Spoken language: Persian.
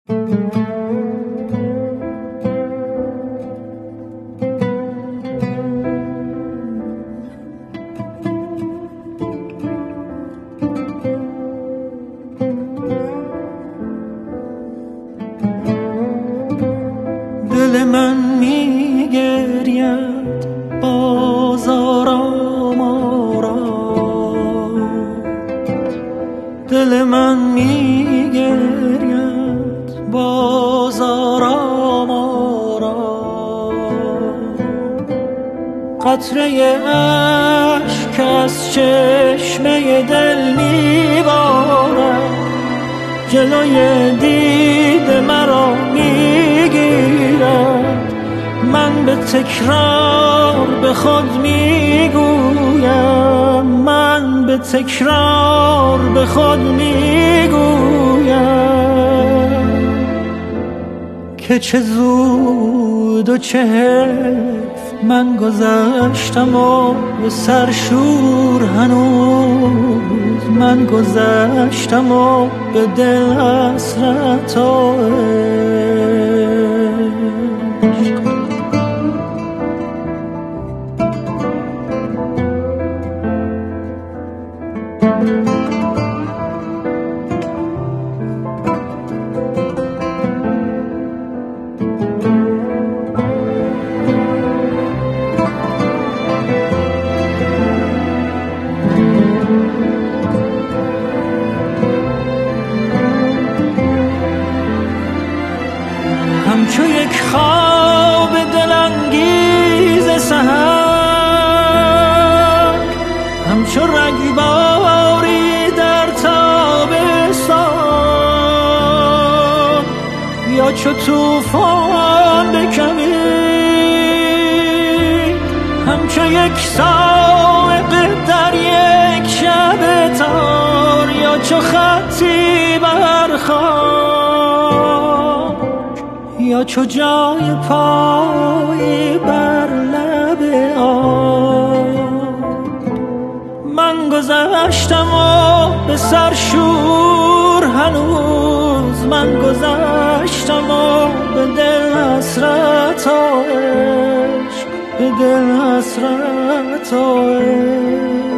دل من میگرید باز آرام آرام، دل من میگرید باز آرام آرام، قطره اشک از چشمه دل میبارد، جلوی دید مرا میگیرد، من به تکرار به خود میگویم، من به تکرار به خود میگویم که چه زود و چه حیف من گذشتم و به سرشور هنوز، من گذشتم و به دل حسرت و عشق. همچو یک خواب دلانگیز سحر، همچو رگباری در تابستان، یا چو طوفان بکمید، همچو یک صاعقه در یک شب تار، یا چو خطی بر خاک، یا چو جای پای بر لب آب. من گذشتم و به سرشور هنوز، من گذشتم و به دل حسرت و عشق، به دل حسرت و عشق.